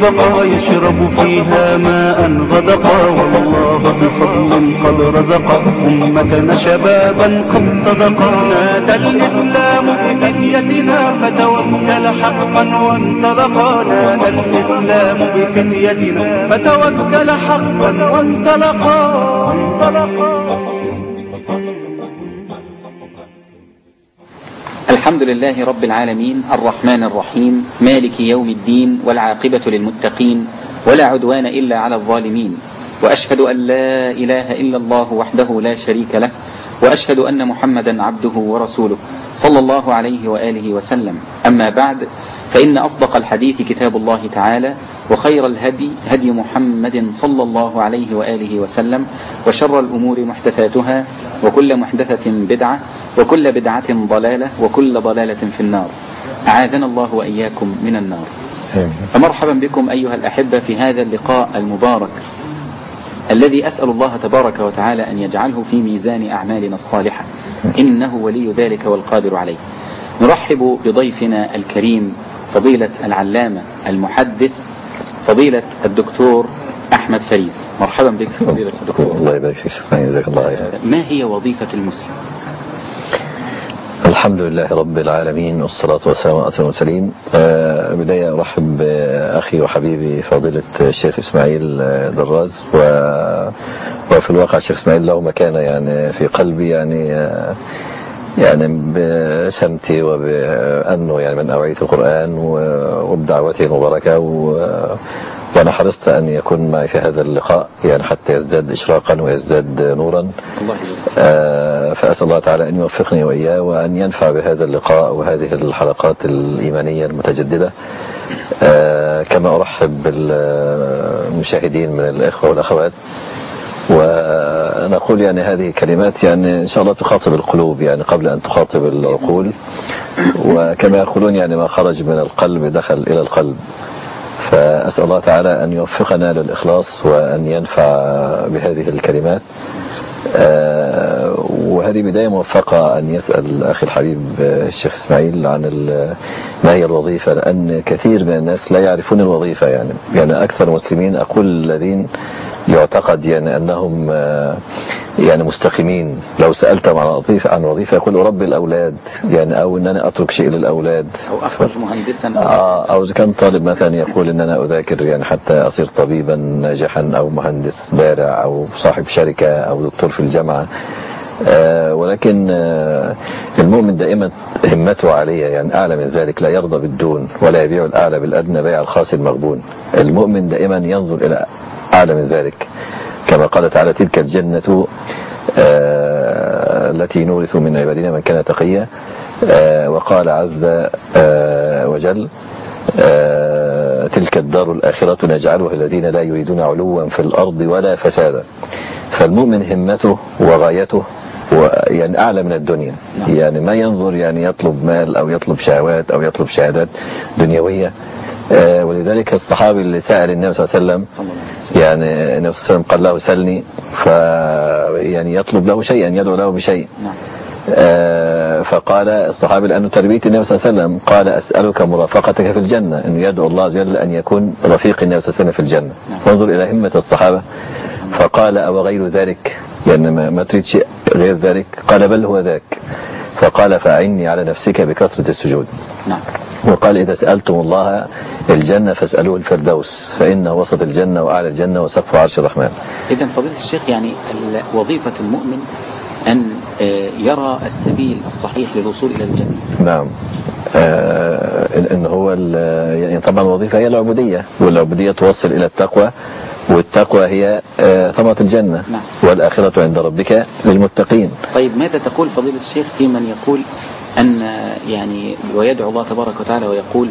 بقى يشرب فيها ماء غدقا، والله بفضل قد رزق أمتنا شبابا قد صدقا. نادى الإسلام بفتيتنا فتوكل حقا وانطلقا، نادى الإسلام بفتيتنا فتوكل حقا وانطلقا. الحمد لله رب العالمين الرحمن الرحيم مالك يوم الدين، والعاقبة للمتقين، ولا عدوان إلا على الظالمين. وأشهد أن لا إله إلا الله وحده لا شريك له، وأشهد أن محمدا عبده ورسوله صلى الله عليه وآله وسلم. أما بعد، فإن أصدق الحديث كتاب الله تعالى، وخير الهدي هدي محمد صلى الله عليه وآله وسلم، وشر الأمور محدثاتها، وكل محدثة بدعة، وكل بدعة ضلالة، وكل ضلالة في النار. أعاذنا الله وإياكم من النار. فمرحبا بكم أيها الأحبة في هذا اللقاء المبارك الذي أسأل الله تبارك وتعالى أن يجعله في ميزان أعمالنا الصالحة، إنه ولي ذلك والقادر عليه. نرحب بضيفنا الكريم فضيلة العلامة المحدث فضيلة الدكتور أحمد فريد. مرحبا بك فضيلة الدكتور. الله يبارك فيك سيدنا، جزاك الله خيرا. ما هي وظيفة المسلم؟ الحمد لله رب العالمين، والصلاة والسلام على أشرف المرسلين. بداية أرحب بأخي وحبيبي فضيلة الشيخ إسماعيل دراز، وفي الواقع الشيخ إسماعيل له مكانة يعني في قلبي، يعني بسمتي وبأنه يعني من أوعية القرآن وبدعوته المباركة، وأنا حرصت أن يكون معي في هذا اللقاء يعني حتى يزداد إشراقا ويزداد نورا. فأسأل الله تعالى أن يوفقني وإياه وأن ينفع بهذا اللقاء وهذه الحلقات الإيمانية المتجددة. كما أرحب بالمشاهدين من الإخوة والأخوات، ونقول يعني هذه كلمات يعني إن شاء الله تخاطب القلوب يعني قبل أن تخاطب العقول، وكما يقولون يعني ما خرج من القلب دخل إلى القلب. فأسأل الله تعالى أن يوفقنا للإخلاص وأن ينفع بهذه الكلمات. وهذه بداية موفقة أن يسأل أخي الحبيب الشيخ إسماعيل عن ما هي الوظيفة، لأن كثير من الناس لا يعرفون الوظيفة. يعني أكثر المسلمين أقول الذين يعتقد يعني أنهم يعني مستقيمين، لو سألتهم عن وظيفة يقول أربي الأولاد يعني، أو أن أنا أترك شيء للأولاد، أو أخرج مهندسا، أو إذا كان طالب مثلا يقول أن أنا أذاكر يعني حتى أصير طبيبا ناجحا، أو مهندس بارع، أو صاحب شركة، أو دكتور في الجامعة. ولكن المؤمن دائما همته عالية يعني أعلى من ذلك، لا يرضى بالدون ولا يبيع الأعلى بالأدنى بيع الخاص المغبون. المؤمن دائما ينظر إلى أعلى من ذلك، كما قال تعالى: تلك الجنة التي نورث من عبادنا من كان تقيا. وقال عز وجل: تلك الدار الآخرة نجعلها الذين لا يريدون علوا في الأرض ولا فسادا. فالمؤمن همته وغايته يعني أعلى من الدنيا، يعني ما ينظر يعني يطلب مال أو يطلب شهوات أو يطلب شهادات دنيوية. ولذلك الصحابي اللي سأل النبي صلى الله عليه وسلم، يعني النبي صلى الله عليه وسلم قال له: سلني، يعني يطلب له شيئا، يدعو له بشيء. فقال الصحابي لأنه تربية النبي صلى الله عليه وسلم قال: أسألك مرافقتك في الجنة، أنه يدعو الله عز وجل أن يكون رفيق النبي صلى الله عليه وسلم في الجنة. فانظر إلى همة الصحابة. فقال: أو غير ذلك، يعني ما تريد شيء غير ذلك؟ قال: بل هو ذاك. فقال: فأعني على نفسك بكثرة السجود. وقال: إذا سألتم الله الجنة فاسألوه الفردوس، فإنه وسط الجنة وأعلى الجنة وسقف عرش الرحمن. إذن فضيلة الشيخ يعني وظيفة المؤمن أن يرى السبيل الصحيح للوصول إلى الجنة. نعم. إن هو يعني طبعا الوظيفة هي العبودية، والعبودية توصل إلى التقوى، والتقوى هي ثمرة الجنة. نعم. والآخرة عند ربك للمتقين. طيب ماذا تقول فضيلة الشيخ في من يقول أن يعني ويدعو الله تبارك وتعالى ويقول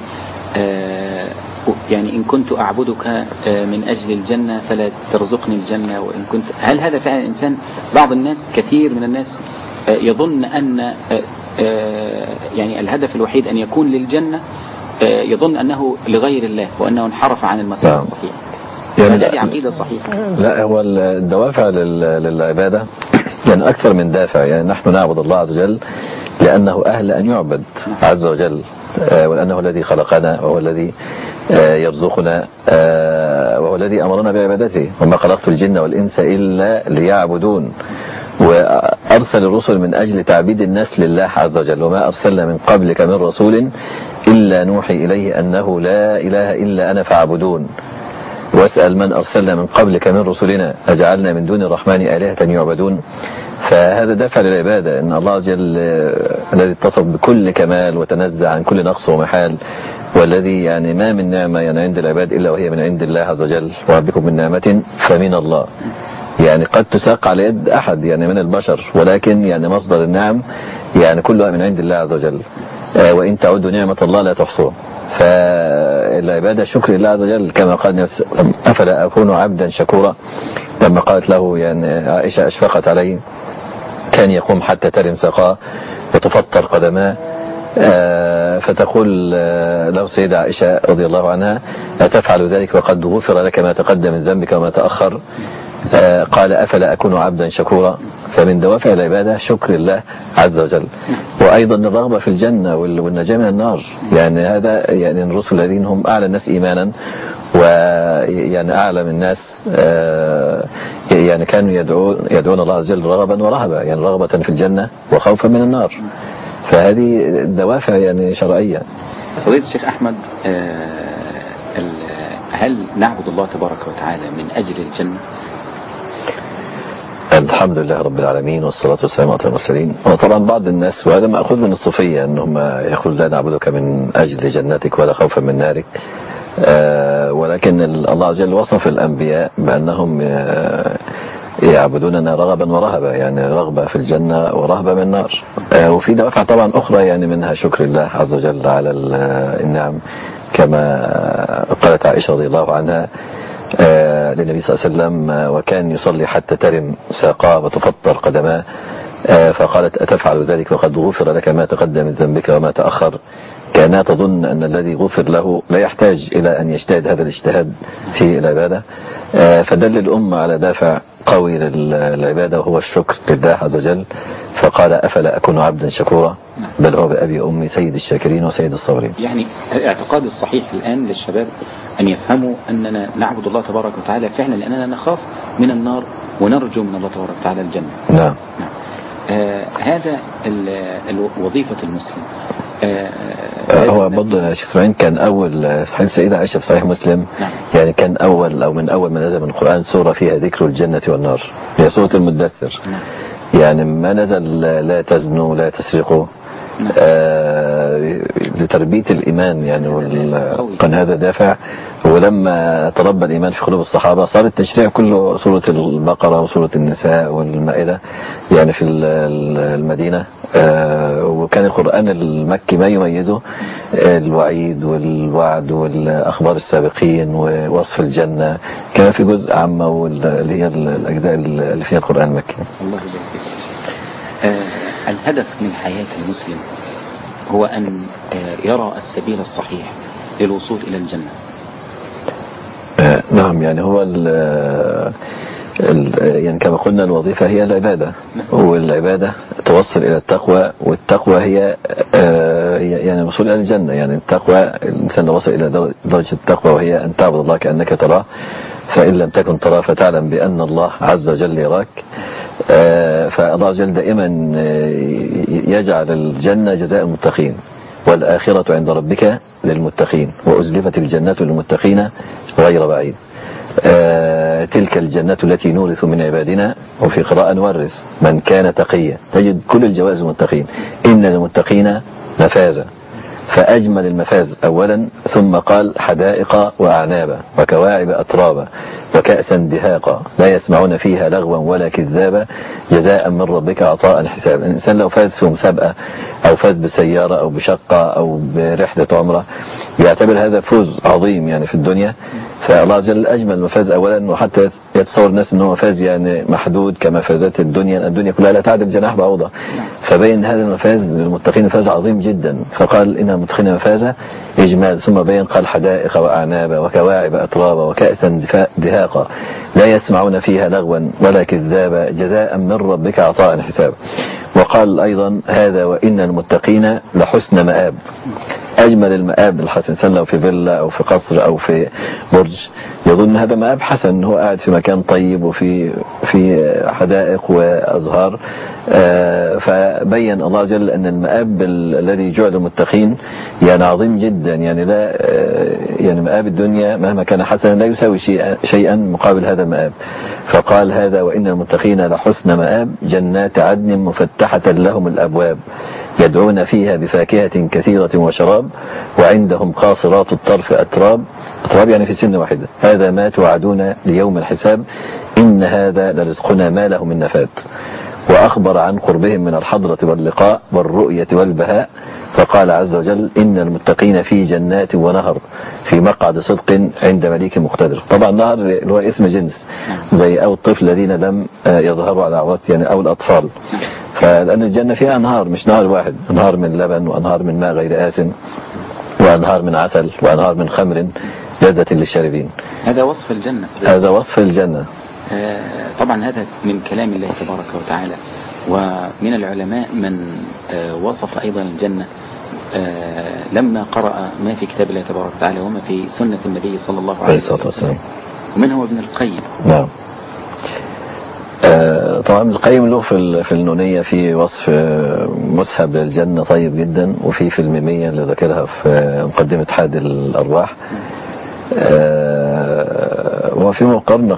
يعني إن كنت أعبدك من أجل الجنة فلا ترزقني الجنة، وإن كنت، هل هذا فعلا الإنسان؟ بعض الناس، كثير من الناس يظن أن يعني الهدف الوحيد أن يكون للجنة، يظن أنه لغير الله وأنه انحرف عن المسار الصحيح. يعني هذه عقيدة صحيحة؟ لا، هو الدوافع للعبادة يعني أكثر من دافع. يعني نحن نعبد الله عز وجل لأنه أهل أن يعبد عز وجل، ولأنه الذي خلقنا وهو الذي يرزقنا، وهو الذي أمرنا بعبادته، وما خلقت الجن والإنس إلا ليعبدون. وأرسل الرسل من أجل تعبيد الناس لله عز وجل، وما أرسلنا من قبلك من رسول إلا نوحي إليه أنه لا إله إلا أنا فاعبدون. واسأل من أرسلنا من قبلك من رسلنا أجعلنا من دون الرحمن آلهة يعبدون. فهذا دافع للعبادة، أن الله عز وجل الذي اتصف بكل كمال وتنزع عن كل نقص ومحال، والذي يعني ما من نعمة يعني عند العباد إلا وهي من عند الله عز وجل. وبكم من نعمة فمن الله، يعني قد تساق على يد أحد يعني من البشر، ولكن يعني مصدر النعم يعني كلها من عند الله عز وجل. وإن تعودوا نعمة الله لا تحصوها. فالعبادة شكر الله عز وجل، كما قال أفلا أكون عبدا شكورا. لما قالت له يعني عائشة أشفقت عليه، كان يقوم حتى ترم ساقاه وتفطر قدماه، فتقول له السيدة عائشة رضي الله عنها أتفعل ذلك وقد غفر لك ما تقدم من ذنبك وما تأخر؟ قال أفلا أكون عبدا شكورا. فمن دوافع العبادة شكر الله عز وجل. وأيضا الرغبة في الجنة والنجاة من النار، يعني هذا يعني الرسل الذين هم أعلى الناس إيمانا ويعني أعلم الناس يعني كانوا يدعون الله عز وجل رغبا ورهبا، يعني رغبة في الجنة وخوفا من النار. فهذه دوافع يعني شرعية. فضيلة الشيخ أحمد، هل نعبد الله تبارك وتعالى من أجل الجنة؟ الحمد لله رب العالمين، والصلاة والسلام على المرسلين. وطبعا بعض الناس، وهذا مأخوذ من الصوفية، أنهم يقولون لا نعبدك من أجل جنتك ولا خوفا من نارك. ولكن الله عز وجل وصف الأنبياء بأنهم يعبدوننا رغبا ورهبا، يعني رغبة في الجنة ورهبة من النار. وفي دوافع طبعا أخرى يعني منها شكر الله عز وجل على النعم، كما قالت عائشة رضي الله عنها للنبي صلى الله عليه وسلم وكان يصلي حتى ترم ساقاه وتفطر قدماه، فقالت أتفعل ذلك وقد غفر لك ما تقدم من ذنبك وما تأخر؟ كانت تظن أن الذي غفر له لا يحتاج إلى أن يجتهد هذا الاجتهاد في العبادة. فدل الأمة على دافع قوي للعبادة وهو الشكر لله عز وجل، فقال أفلا أكون عبدا شكورا بل هو بأبي أمي سيد الشاكرين وسيد الصابرين. يعني الاعتقاد الصحيح الآن للشباب أن يفهموا أننا نعبد الله تبارك وتعالى فعلا لأننا نخاف من النار ونرجو من الله تبارك وتعالى الجنة. نعم. هذا وظيفة المسلم. هو برضه يا شيخ اسماعيل كان أول صحيح السيدة عائشة في صحيح مسلم. نعم. يعني كان أول أو من أول ما نزل من القرآن سورة فيها ذكر الجنة والنار، هي سورة المدثر. نعم. يعني ما نزل لا تزنوا لا تسرقوا، لتربية الإيمان يعني، كان هذا دافع. ولما تربى الإيمان في قلوب الصحابة صار التشريع كله سورة البقرة وسورة النساء والمائدة يعني في المدينة. وكان القرآن المكي ما يميزه الوعيد والوعد والأخبار السابقين ووصف الجنة، كان في جزء عامة واللي هي الأجزاء اللي فيها القرآن المكي. الله يبارك. الهدف من حياة المسلم هو أن يرى السبيل الصحيح للوصول إلى الجنة. نعم، يعني هو يعني كما قلنا الوظيفة هي العبادة، والعبادة توصل إلى التقوى، والتقوى هي يعني الوصول إلى الجنة. يعني التقوى الإنسان وصل إلى درجة التقوى وهي أن تعبد الله كأنك تراه، فإن لم تكن تراه فتعلم بأن الله عز وجل يراك. فالله عز وجل دائما يجعل الجنة جزاء المتقين، والآخرة عند ربك للمتقين، وأزلفت الجنة للمتقين غير بعيد. تلك الجنة التي نورث من عبادنا، وفي قراءة نورث من كان تقيا. تجد كل الجوائز المتقين. إن للمتقين مفازا، فأجمل المفاز أولا، ثم قال حدائق وأعنابا وكواعب أترابا وكأسا دهاقا لا يسمعون فيها لغوا ولا كذابا جزاء من ربك عطاء حسابا. الإنسان لو فاز في مسابقة أو فاز بسيارة أو بشقة أو برحلة عمرة يعتبر هذا فوز عظيم يعني في الدنيا. فالله عز وجل أجمل المفاز أولا، وحتى يتصور الناس أنه مفاز يعني محدود كمفازات الدنيا كلها لا تعدل جناح بعوضة. فبين هذا المفاز للمتقين فاز عظيم جدا، فقال إن المتقين مفازا إجمال، ثم بين قال حدائق وأعنابا وكواعب أترابا وكأسا دهاقا لا يسمعون فيها لغوا ولا كذابا جزاء من ربك عطاء حسابا. وقال أيضا هذا وإن المتقين لحسن مآب. أجمل المآب الحسن، إنسان لو في فيلا أو في قصر أو في برج يظن هذا مآب حسن، هو قاعد في مكان طيب وفي حدائق وأزهار. فبين الله عز وجل أن المآب الذي جعل المتقين يعني عظيم جدا، يعني لا يعني مآب الدنيا مهما كان حسنا لا يساوي شيئا مقابل هذا المآب. فقال هذا وإن المتقين لحسن مآب جنات عدن مفتحة لهم الأبواب يدعون فيها بفاكهة كثيرة وشراب وعندهم قاصرات الطرف أتراب يعني في سن واحدة هذا ما توعدون ليوم الحساب إن هذا لرزقنا ما له من نفاد. وأخبر عن قربهم من الحضرة واللقاء والرؤية والبهاء فقال عز وجل إن المتقين في جنات ونهر في مقعد صدق عند مليك مقتدر. طبعا نهر اللي هو اسم جنس زي أو الطفل الذين لم يظهروا على عورات يعني أو الأطفال. فلأن الجنة فيها أنهار مش نهر واحد، أنهار من لبن وأنهار من ماء غير آسن وأنهار من عسل وأنهار من خمر لذة للشاربين. هذا وصف الجنة. هذا وصف الجنة. طبعا هذا من كلام الله تبارك وتعالى. ومن العلماء من وصف أيضا الجنة لما قرأ ما في كتاب الله تبارك وتعالى وما في سنة النبي صلى الله عليه وسلم، ومنه ابن القيم. نعم. طبعا ابن القيم له في النونية في وصف مسهب للجنة طيب جدا، وفي الميمية اللي ذكرها في مقدمة حاد الأرواح. وفي مقارنة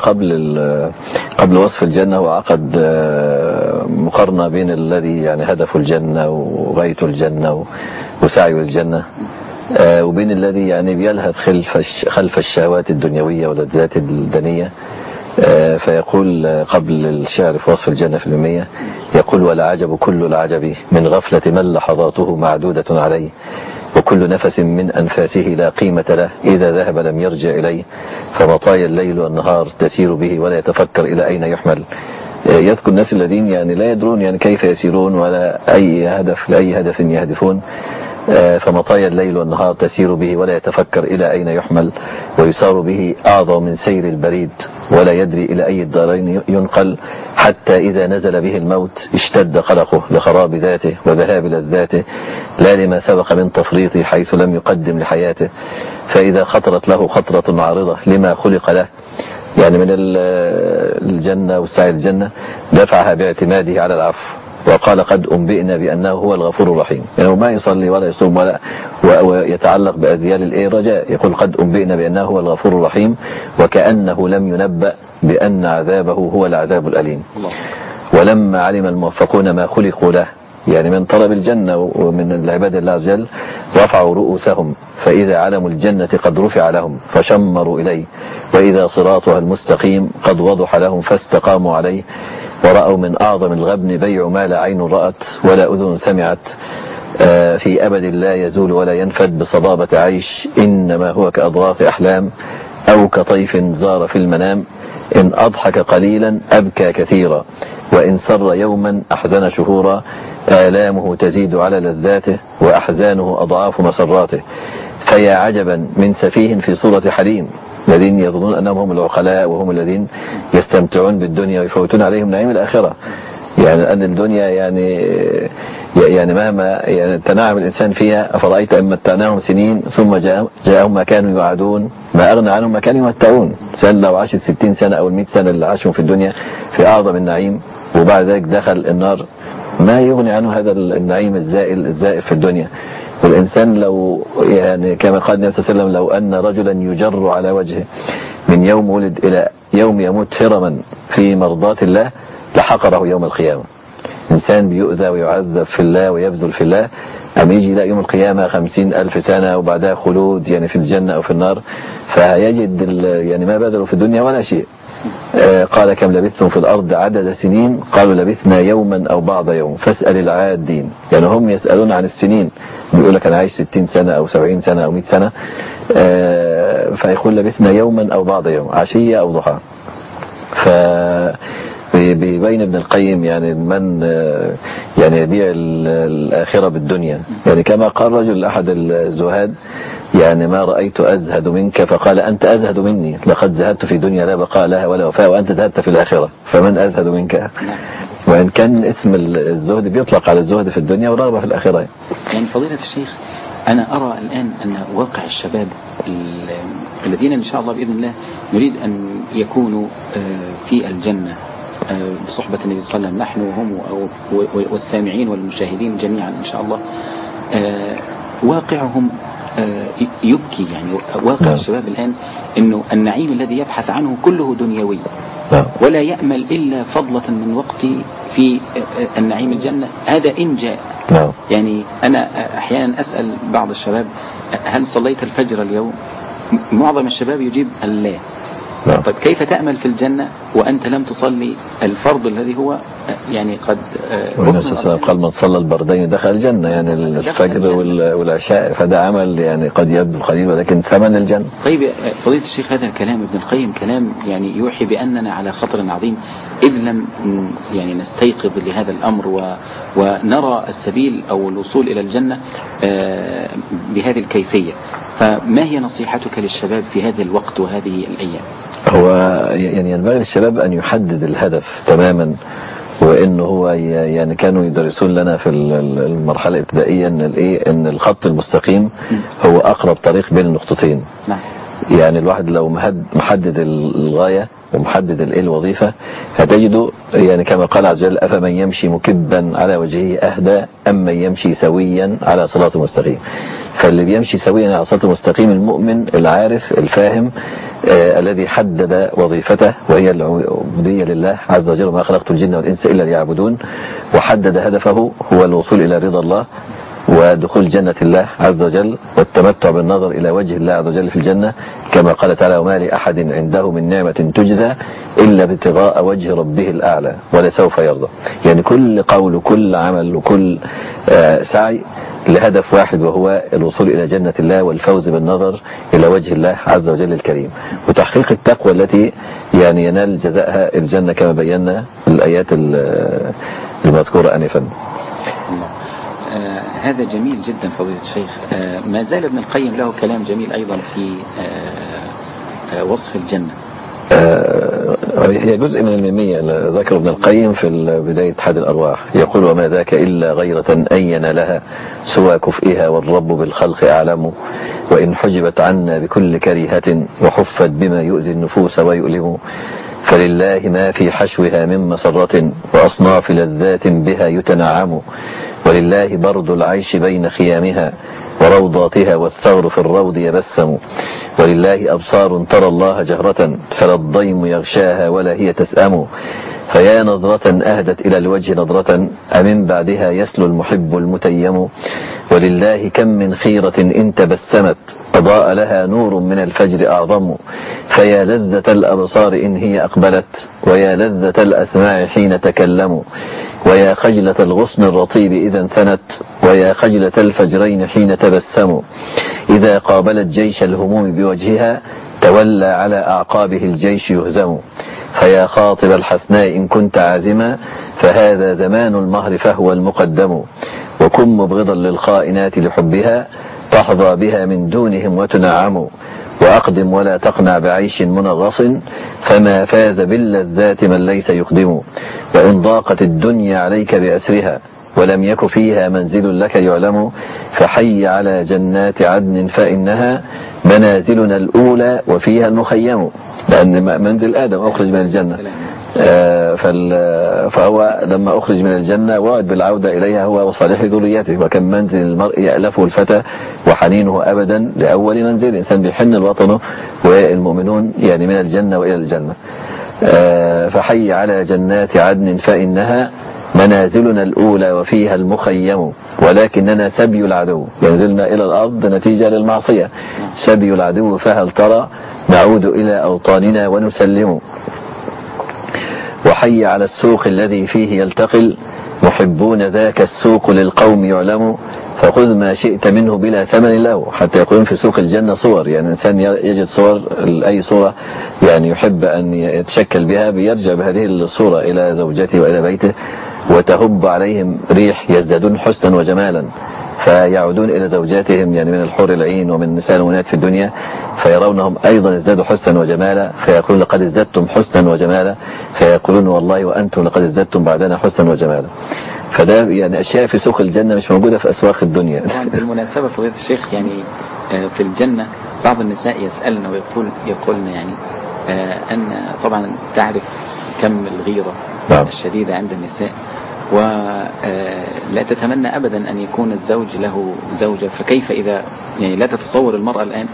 قبل وصف الجنة وعقد مقارنة بين الذي يعني هدف الجنة وغاية الجنة وسعي الجنة وبين الذي يعني بيلهث خلف الشهوات الدنيوية واللذات الدنية. فيقول قبل الشعر في وصف الجنة في المية يقول والعجب كل العجب من غفلة من لحظاته معدودة عليه وكل نفس من أنفاسه لا قيمة له إذا ذهب لم يرجع إليه فمطايا الليل والنهار تسير به ولا يتفكر إلى أين يحمل. يذكر الناس الذين يعني لا يدرون يعني كيف يسيرون ولا لأي هدف يهدفون. فمطايا الليل والنهار تسير به ولا يتفكر إلى أين يحمل ويسار به أعظم من سير البريد ولا يدري إلى أي الدارين ينقل حتى إذا نزل به الموت اشتد قلقه لخراب ذاته وذهاب لذاته لا لما سبق من تفريطه حيث لم يقدم لحياته فإذا خطرت له خطرة عارضة لما خلق له يعني من الجنة والسعي الجنة دفعها باعتماده على العفو وقال قد أنبئنا بأنه هو الغفور الرحيم. يعني ما يصلي ولا يصوم ويتعلق بأذيال الرجاء يقول قد أنبئنا بأنه هو الغفور الرحيم وكأنه لم ينبأ بأن عذابه هو العذاب الأليم. ولما علم الموفقون ما خلقوا له يعني من طلب الجنة ومن العباد الله عز وجل رفعوا رؤوسهم فإذا علموا الجنة قد رفع لهم فشمروا إليه وإذا صراطها المستقيم قد وضح لهم فاستقاموا عليه ورأوا من أعظم الغبن بيع ما لا عين رأت ولا أذن سمعت في أبد لا يزول ولا ينفد بصبابة عيش إنما هو كأضغاث أحلام أو كطيف زار في المنام إن أضحك قليلا أبكى كثيرا وإن سر يوما أحزن شهورا آلامه تزيد على لذاته وأحزانه أضعاف مسراته فيا عجبا من سفيه في صورة حليم الذين يظنون أنهم هم العقلاء وهم الذين يستمتعون بالدنيا ويفوتون عليهم نعيم الآخرة. يعني أن الدنيا يعني مهما يعني تنعم الإنسان فيها أفرأيت أن متعناهم سنين ثم جاءهم ما كانوا يوعدون ما أغنى عنهم ما كانوا يمتعون. إنسان لو عاش 60 سنة أو 100 سنة اللي عاشهم في الدنيا في أعظم النعيم وبعد ذلك دخل النار ما يغني عنه هذا النعيم الزائف في الدنيا. والإنسان لو يعني كما قال النبي صلى الله عليه وسلم لو أن رجلا يجر على وجهه من يوم ولد إلى يوم يموت هرما في مرضاة الله لحقره يوم القيامة. إنسان بيؤذى ويعذب في الله ويبذل في الله أم يجي إلى يوم القيامة 50,000 سنة وبعدها خلود يعني في الجنة أو في النار فيجد يعني ما بذلوا في الدنيا ولا شيء. قال كم لبثتم في الأرض عدد سنين قالوا لبثنا يوما أو بعض يوم فاسأل العادين. يعني هم يسألون عن السنين بيقول لك أنا عايش 60 سنة أو 70 سنة أو 100 سنة فيقول لبثنا يوما أو بعض يوم عشية أو ضحى. بيبين ابن القيم يعني من يعني يبيع الآخرة بالدنيا. يعني كما قال رجل أحد الزهاد يعني ما رأيت أزهد منك فقال أنت أزهد مني لقد زهدت في دنيا لا بقاء لها ولا وفاء وأنت زهدت في الآخرة فمن أزهد منك. وإن كان اسم الزهد بيطلق على الزهد في الدنيا ورغبة في الآخرة. يعني فضيلة الشيخ أنا أرى الآن أن واقع الشباب الذين إن شاء الله بإذن الله نريد أن يكونوا في الجنة بصحبة النبي صلى الله عليه وسلم، نحن وهم والسامعين والمشاهدين جميعا إن شاء الله، واقعهم يبكي. يعني واقع الشباب الآن إنه النعيم الذي يبحث عنه كله دنيوي، ولا يأمل إلا فضلة من وقتي في النعيم الجنة، هذا إن جاء. يعني أنا أحيانا أسأل بعض الشباب هل صليت الفجر اليوم؟ معظم الشباب يجيب لا. طيب كيف تأمل في الجنة وأنت لم تصلي الفرض الذي هو يعني قد والنبي صلى الله عليه وسلم قال من صلى البردين دخل الجنة، يعني الفجر والعشاء، فده عمل يعني قد يبدو قليل ولكن ثمن الجنة. طيب فضيلة الشيخ، هذا الكلام ابن القيم كلام يعني يوحي بأننا على خطر عظيم إذ لم يعني نستيقظ لهذا الأمر ونرى السبيل أو الوصول إلى الجنة بهذه الكيفية. فما هي نصيحتك للشباب في هذا الوقت وهذه الأيام؟ هو يعني ينبغي للشباب أن يحدد الهدف تماما، وإنه هو يعني كانوا يدرسون لنا في المرحلة الابتدائية إن الخط المستقيم هو أقرب طريق بين النقطتين. يعني الواحد لو محدد الغاية ومحدد الوظيفة هتجده يعني كما قال عز وجل أفمن يمشي مكبا على وجهه أهدى أم من يمشي سويا على صراط مستقيم. فاللي بيمشي سويا على صراط مستقيم المؤمن العارف الفاهم الذي حدد وظيفته وهي العبودية لله عز وجل، وما خلقت الجن والإنس إلا ليعبدون، وحدد هدفه هو الوصول إلى رضا الله ودخول جنة الله عز وجل والتمتع بالنظر إلى وجه الله عز وجل في الجنة، كما قال تعالى وما لأحد عنده من نعمة تجزى إلا ابتغاء وجه ربه الأعلى ولسوف يرضى. يعني كل قول وكل عمل وكل سعي لهدف واحد وهو الوصول إلى جنة الله والفوز بالنظر إلى وجه الله عز وجل الكريم، وتحقيق التقوى التي يعني ينال جزاءها الجنة كما بينا الآيات المذكورة آنفا. هذا جميل جدا فضيلة الشيخ. ما زال ابن القيم له كلام جميل أيضا في وصف الجنة. هي جزء من الميمية ذكر ابن القيم في بداية حد الأرواح، يقول وما ذاك إلا غيرة أين لها سوى كفئها والرب بالخلق أعلم، وإن حجبت عنا بكل كريهة وحفت بما يؤذي النفوس ويؤلم، فلله ما في حشوها من مسرة وأصناف لذات بها يتنعم، ولله برد العيش بين خيامها وروضاتها والثور في الروض يبسم، ولله أبصار ترى الله جهرة فلا الضيم يغشاها ولا هي تسأم، فيا نظرة أهدت إلى الوجه نظرة أمن بعدها يسلو المحب المتيم، ولله كم من خيرة إن تبسمت أضاء لها نور من الفجر أعظم، فيا لذة الأبصار إن هي أقبلت ويا لذة الأسماع حين تكلموا، ويا خجلة الغصن الرطيب إذا انثنت ويا خجلة الفجرين حين تبسموا، إذا قابلت جيش الهموم بوجهها تولى على أعقابه الجيش يهزم، فيا خاطب الحسناء إن كنت عازما فهذا زمان المهر فهو المقدم، وكن مبغضا للخائنات لحبها تحظى بها من دونهم وتنعم، وأقدم ولا تقنع بعيش منغص فما فاز باللذات من ليس يقدم، وإن ضاقت الدنيا عليك بأسرها ولم يك فيها منزل لك يعلم، فحي على جنات عدن فإنها منازلنا الأولى وفيها المخيم، لأن منزل آدم أخرج من الجنة، فهو لما أخرج من الجنة وعد بالعودة إليها هو وصالح ذريته، وكم منزل المرء يألفه الفتى وحنينه أبدا لأول منزل، الإنسان بيحن الوطن والمؤمنون يعني من الجنة وإلى الجنة. فحي على جنات عدن فإنها منازلنا الأولى وفيها المخيم، ولكننا سبي العدو ينزلنا إلى الأرض نتيجة للمعصية، سبي العدو فهل ترى نعود إلى أوطاننا ونسلم، وحي على السوق الذي فيه يلتقي محبون ذاك السوق للقوم يعلم، فخذ ما شئت منه بلا ثمن له، حتى يقولون في سوق الجنة صور، يعني إنسان يجد صور أي صورة يعني يحب أن يتشكل بها بيرجع بهذه الصورة إلى زوجته وإلى بيته وتهب عليهم ريح يزدادون حسنا وجمالا، فيعودون إلى زوجاتهم يعني من الحور العين ومن نساء المؤمنات في الدنيا فيرونهم أيضا ازدادوا حسنا وجمالا، فيقولون لقد ازددتم حسنا وجمالا، فيقولون والله وأنتم لقد ازددتم بعدنا حسنا وجمالا. فده يعني أشياء في سوق الجنة مش موجودة في أسواق الدنيا. طبعا بالمناسبة فضيلة الشيخ يعني في الجنة بعض النساء يسألنا يقولن يعني أن طبعا تعرف كم الغيرة الشديدة عند النساء، ولا تتمنى أبدا أن يكون الزوج له زوجة، فكيف إذا يعني لا تتصور المرأة الآن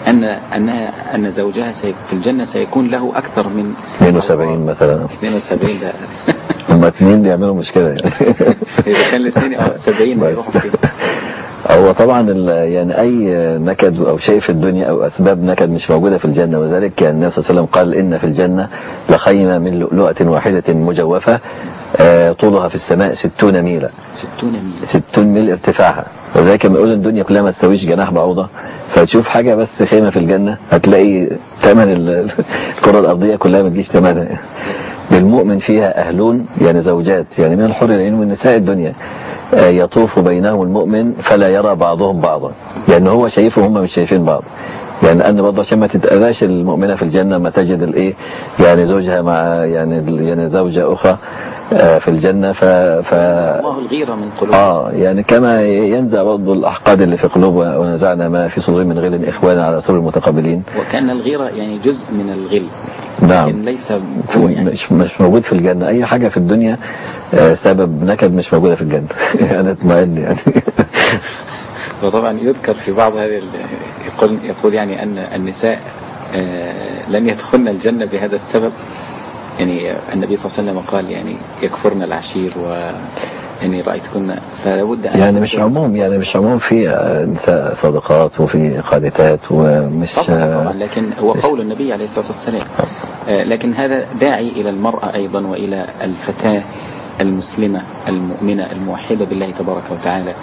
أن زوجها في الجنة سيكون له أكثر من 72 مثلا. 72 ده هم اثنين بيعملوا مشكلة يعني. إذا كان الاثنين 70 يروحوا فيه. هو طبعا يعني أي نكد أو شيء في الدنيا أو أسباب نكد مش موجودة في الجنة، وذلك يعني النبي صلى الله عليه وسلم قال إن في الجنة لخيمة من لؤلؤة واحدة مجوفة طولها في السماء 60 ميلا. 60 ميل ارتفاعها، وذلك لما يقول الدنيا كلها ما تسويش جناح بعوضة، فتشوف حاجة بس خيمة في الجنة هتلاقي ثمن الكرة الأرضية كلها ما تجيش ثمنها. للمؤمن فيها أهلون يعني زوجات يعني من الحور العين والنساء الدنيا، يطوف بينهم المؤمن فلا يرى بعضهم بعضا، لأن هو شايفه هم مش شايفين بعض. يعني أن برضه عشان ما تتأذاش المؤمنة في الجنة ما تجد الإيه يعني زوجها مع يعني زوجة أخرى في الجنة الله الغيرة من قلوب يعني كما ينزع برضه الأحقاد اللي في قلوبها ونزعنا ما في صدورهم من غل إخوانا على سرر المتقابلين. وكان الغيرة يعني جزء من الغل. نعم. لكن ليس هو يعني مش موجود في الجنة. أي حاجة في الدنيا سبب نكد مش موجودة في الجنة. أنا اطمئن يعني. وطبعا يذكر في بعض هذه يقول يعني أن النساء لن يدخلن الجنة بهذا السبب. يعني النبي صلى الله عليه وسلم قال يعني يكفرن العشير يعني رأيتكن، فلابد أن يعني مش عموم في نساء صادقات وفي قانتات ومش طبعا لكن هو قول النبي عليه الصلاة والسلام. لكن هذا داعي إلى المرأة أيضا وإلى الفتاة المسلمة المؤمنة الموحدة بالله تبارك وتعالى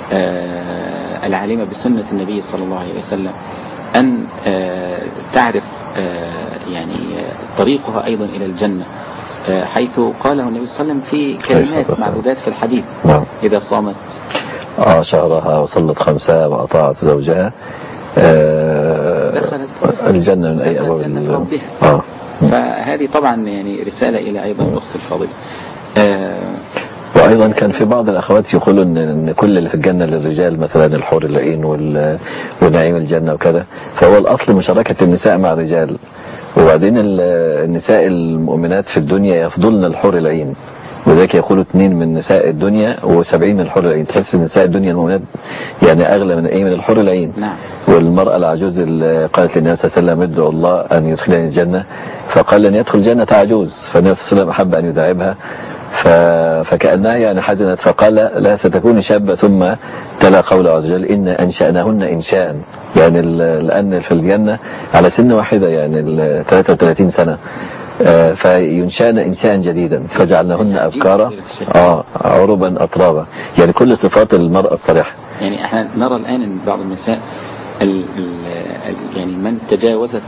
العالمة بسنة النبي صلى الله عليه وسلم أن تعرف يعني طريقها أيضا إلى الجنة، حيث قاله النبي صلى الله عليه وسلم في كلمات معدودات في الحديث. إذا صامت شهرها وصلت خمسها وأطاعت زوجها دخلت الجنة من أي أبواب فهذه طبعا يعني رسالة إلى أيضا الأخت الفاضلة. وأيضا كان في بعض الأخوات يقولوا إن كل اللي في الجنة للرجال، مثلا الحور العين ونعيم الجنة وكذا، فهو الأصل مشاركة النساء مع الرجال. وبعدين النساء المؤمنات في الدنيا يفضلن الحور العين، وذلك يقولوا 2 من نساء الدنيا و70 من الحور العين. تحس ان نساء الدنيا المؤمنات يعني أغلى من من الحور العين. نعم. والمرأة العجوز اللي قالت للنبي صلى الله عليه وسلم ادعو الله أن يدخلني الجنة، فقال لن يدخل الجنة عجوز، فالنبي صلى الله عليه وسلم أحب أن يداعبها فكأنها يعني حزنت، فقال لا ستكون شابة، ثم تلا قوله عز وجل إن أنشأناهن إنشاء، يعني لأن في الجنة على سن واحدة يعني 33 سنة فينشأن إنشاء جديدا فجعلناهن أبكارا عربا أطرابا، يعني كل صفات المرأة الصالحة. يعني احنا نرى الآن ان بعض النساء يعني من تجاوزت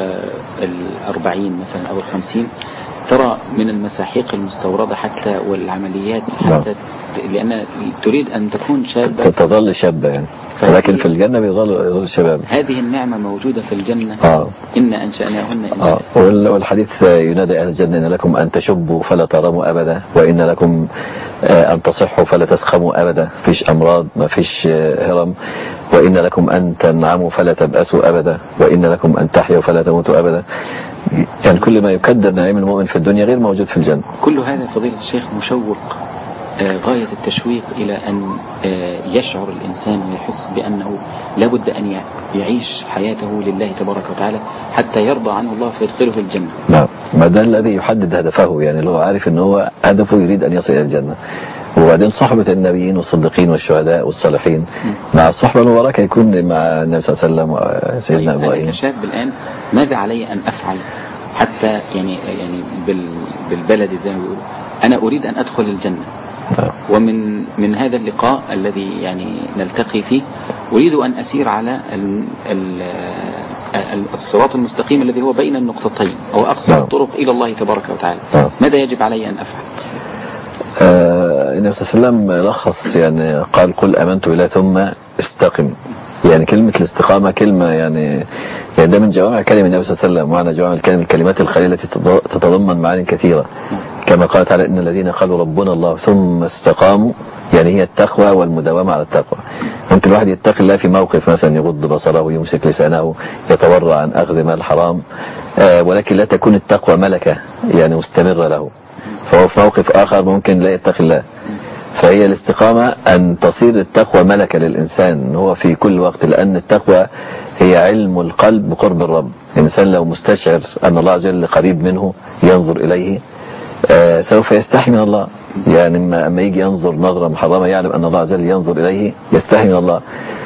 40 مثلا أو 50 ترى من المساحيق المستوردة حتى والعمليات حتى لأن تريد أن تكون شابة، تظل شابة يعني، لكن في الجنة بيظل شباب. هذه النعمة موجودة في الجنة. إن أنشأناهن إنشاء. والحديث ينادي أهل الجنة إن لكم أن تشبوا فلا ترموا أبدا، وإن لكم أن تصحوا فلا تسخموا أبدا، فيش أمراض ما فيش هرم، وإن لكم أن تنعموا فلا تبأسوا أبدا، وإن لكم أن تحيوا فلا تموتوا أبدا. يعني كل ما يقدر نعيم المؤمن في الدنيا غير موجود في الجنة. كل هذا فضيلة الشيخ مشوق غاية التشويق إلى أن يشعر الإنسان ويحس بأنه لابد أن يعيش حياته لله تبارك وتعالى حتى يرضى عنه الله فيدخله الجنة. نعم، ما ده الذي يحدد هدفه، يعني اللي هو عارف أنه هو هدفه يريد أن يصل إلى الجنة. وبعدين صحبة النبيين والصديقين والشهداء والصالحين مع الصحبة المباركة يكون مع النبي صلى الله عليه وسلم وسيدنا إبراهيم. أنا كشاب الآن ماذا علي أن أفعل حتى يعني بالبلد زي ما بيقولوا أنا أريد أن أدخل الجنة. ومن هذا اللقاء الذي يعني نلتقي فيه أريد أن أسير على الصراط المستقيم الذي هو بين النقطتين أو أقصى الطرق إلى الله تبارك وتعالى. ماذا يجب علي أن أفعل؟ النبي صلى الله عليه وسلم لخص يعني قال قل آمنت بالله ثم استقم. يعني كلمة الاستقامة كلمة يعني ده من جوامع كلمة النبي صلى الله عليه وسلم. معنى جوامع الكلمات القليلة التي تتضمن معاني كثيرة، كما قال تعالى إن الذين قالوا ربنا الله ثم استقاموا، يعني هي التقوى والمداومة على التقوى. ممكن الواحد يتقي الله في موقف مثلا يغض بصره، يمسك لسانه، يتورع عن أخذ مال حرام، ولكن لا تكون التقوى ملكة يعني مستمرة له، فهو في موقف آخر ممكن لا يتقي الله. فهي الاستقامة أن تصير التقوى ملكة للإنسان هو في كل وقت، لأن التقوى هي علم القلب بقرب الرب. الإنسان لو مستشعر أن الله عز وجل قريب منه ينظر إليه سوف يستحي من الله. يعني لما يجي ينظر نظرة محرمة يعلم أن الله عز وجل ينظر إليه يستحي من الله.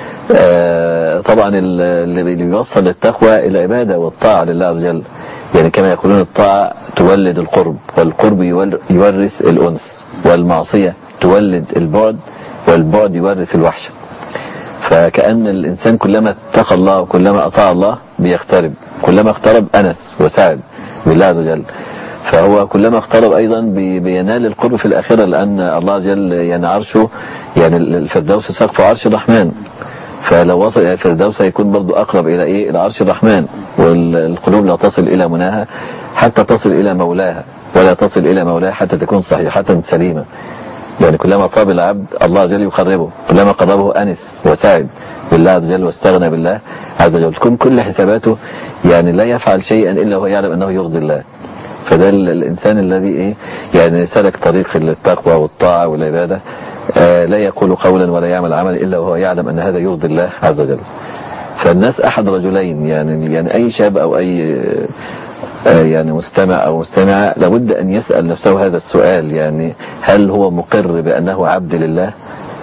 طبعا اللي بيوصل للتقوى العبادة والطاعة لله عز وجل، يعني كما يقولون الطاعة تولد القرب، والقرب يورث الأنس، والمعصية تولد البعد، والبعد يورث الوحشة. فكأن الإنسان كلما اتقى الله وكلما أطاع الله بيقترب، كلما اقترب أنس وسعد بالله عز وجل. فهو كلما اقترب أيضا بينال القرب في الآخرة، لأن الله عز وجل يعني عرشه، يعني الفردوس سقف عرش الرحمن، فلو وصل إلى الفردوس هيكون برضو أقرب إلى إيه؟ إلى عرش الرحمن. والقلوب لا تصل إلى مناها حتى تصل إلى مولاها، ولا تصل إلى مولاها حتى تكون صحيحة سليمة. يعني كلما طاب العبد الله عز وجل يقربه، كلما قربه أنس وسعد بالله عز وجل واستغنى بالله عز وجل. تكون كل حساباته يعني لا يفعل شيئا إلا هو يعلم أنه يرضي الله. فده الإنسان الذي إيه يعني سلك طريق التقوى والطاعة والعبادة، لا يقول قولا ولا يعمل عمل إلا وهو يعلم أن هذا يرضي الله عز وجل. فالناس أحد رجلين، يعني أي شاب أو أي يعني مستمع أو مستمعة لابد أن يسأل نفسه هذا السؤال، يعني هل هو مقر بأنه عبد لله؟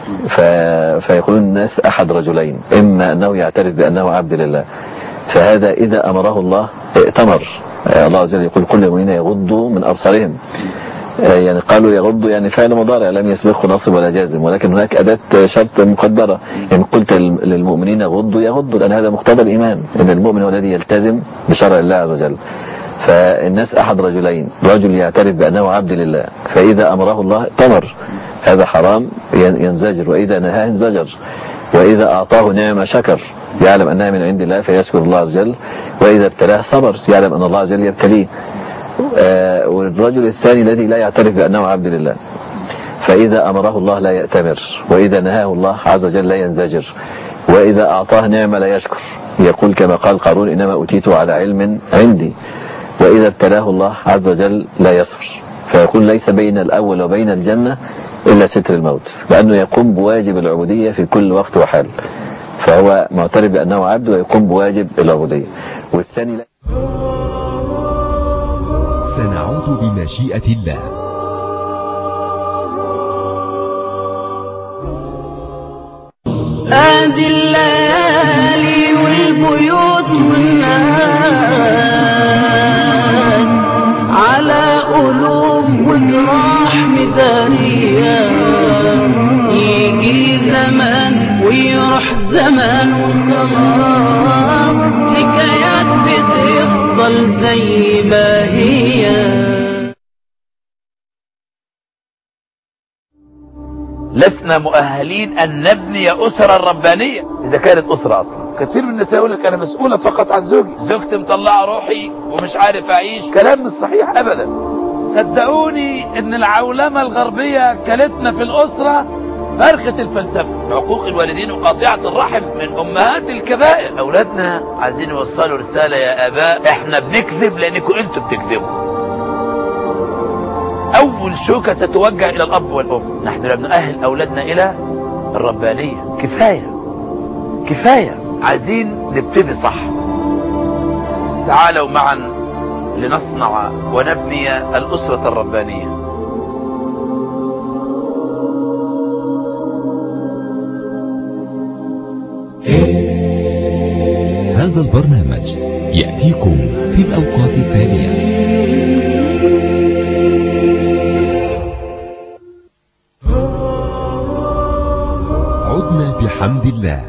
فيقولون الناس أحد رجلين، إما أنه يعترف بأنه عبد لله، فهذا إذا أمره الله ائتمر. الله عز وجل يقول كل المؤمنين يغضوا من أبصارهم، يعني قالوا يغضوا يعني فعل مضارع لم يسبقه نصب ولا جازم، ولكن هناك أداة شرط مقدرة. يعني قلت للمؤمنين يغضوا لأن هذا مقتضى الإيمان، أن المؤمن هو الذي يلتزم بشرع الله عز وجل. فالناس أحد رجلين، رجل يعترف بأنه عبد لله فإذا أمره الله ائتمر، هذا حرام ينزجر، وإذا نهاه انزجر، وإذا أعطاه نعمة شكر يعلم أنها من عند الله فيشكر الله عز وجل، وإذا ابتلاه صبر يعلم أن الله عز وجل يبتليه. والرجل الثاني الذي لا يعترف بأنه عبد لله فإذا أمره الله لا يأتمر، وإذا نهاه الله عز وجل لا ينزجر، وإذا أعطاه نعمة لا يشكر، يقول كما قال قارون إنما أوتيته على علم عندي، وإذا ابتلاه الله عز وجل لا يصبر، فيقول ليس بين الأول وبين الجنة إلا ستر الموت، لأنه يقوم بواجب العبودية في كل وقت وحال، فهو معترف بأنه عبد ويقوم بواجب العبودية. والثاني لا. سنعود بمشيئة الله. هذه الليالي والبيوت والناس على قلوب وجراح مدارية، يجي زمان ويروح زمان وخلاص حكايات بتفضل زي ما هي. لسنا مؤهلين أن نبني أسرة ربانية إذا كانت أسرة أصلا. كثير من النساء يقول لك أنا مسؤولة فقط عن زوجي، زوجتي مطلعة روحي ومش عارف أعيش. كلام مش صحيح أبدا. صدقوني إن العولمة الغربية كلتنا في الأسرة فرخة الفلسفة. عقوق الوالدين وقاطعة الرحم من أمهات الكبائر. أولادنا عايزين يوصلوا رسالة يا آباء إحنا بنكذب لأنكم أنتم بتكذبوا. أول شوكة ستوجه إلى الأب والأم. نحن لا بنؤهل أولادنا إلى الربانية. كفاية عايزين نبتدي صح. تعالوا معا لنصنع ونبني الأسرة الربانية. هذا البرنامج يأتيكم في الأوقات التالية. عدنا بحمد الله.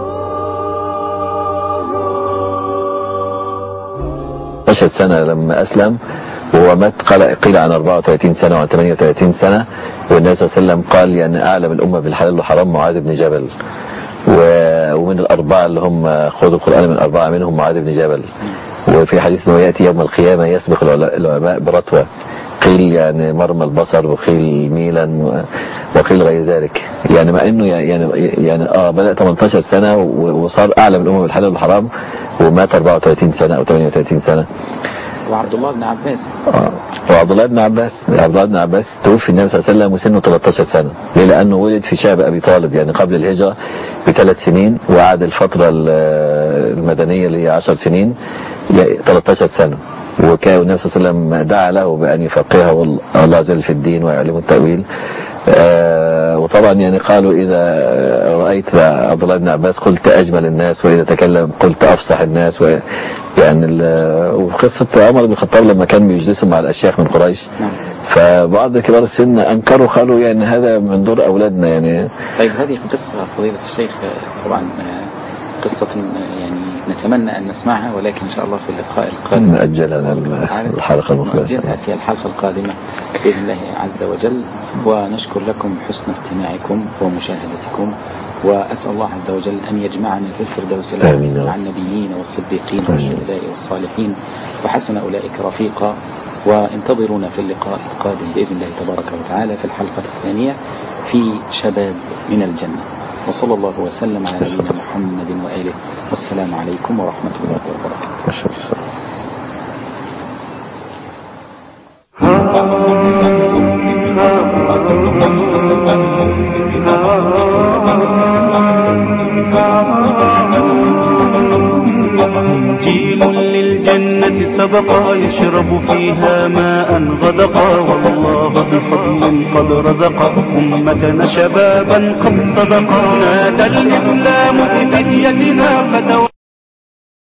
10 سنة لما أسلم وهو مات قيل عن 34 سنة وعن 38 سنة، والنبي صلى الله عليه وسلم قال يعني أعلم الأمة بالحلال والحرام معاذ بن جبل، ومن الأربعة اللي هم خذوا القرآن من أربعة منهم معاذ بن جبل. وفي حديث انه يأتي يوم القيامة يسبق العلماء برتوة، قيل يعني مرمى البصر وقيل ميلا وقيل غير ذلك، يعني مع انه يعني بدأ 18 سنة وصار اعلى من الامم الحلال والحرام، ومات 34 سنة او 38 سنة. وعبد الله بن عباس وعبد الله بن عباس توفي النبي صلى الله عليه وسلم وسنه 13 سنة. ليه؟ لأنه ولد في شعب أبي طالب، يعني قبل الهجرة ب3 سنين، وقعد الفترة المدنية اللي هي 10 سنين 13 سنة. وكان النبي صلى الله عليه وسلم دعا له بأن يفقهه الله عز وجل في الدين ويعلمه التأويل. وطبعا يعني قالوا إذا رأيت عبد الله بن عباس قلت أجمل الناس، وإذا تكلم قلت أفصح الناس. يعني وقصة عمر بن الخطاب لما كان بيجلسوا مع الأشياخ من قريش، فبعض كبار السن أنكروا، قالوا يعني هذا من دور أولادنا يعني. طيب هذه قصة فضيلة الشيخ طبعا قصة يعني نتمنى أن نسمعها، ولكن إن شاء الله في اللقاء القادم نأجلها الحلقة المقبلة في الحلقة القادمة بإذن الله عز وجل. ونشكر لكم حسن استماعكم ومشاهدتكم، وأسأل الله عز وجل أن يجمعنا في الفردوس الأعلى مع النبيين والصديقين والشهداء والصالحين، وحسن أولئك رفيقا. وانتظرونا في اللقاء القادم بإذن الله تبارك وتعالى في الحلقة الثانية في شباب من الجنة. وصلى الله وسلم على نبينا محمد وآله، والسلام عليكم ورحمة الله وبركاته. جيل للجنة سبقا يشرب فيها ماء غدقا، والله بفضل قد رزق أمتنا شبابا قد صدقا. نادى الإسلام بفتيتنا فتوى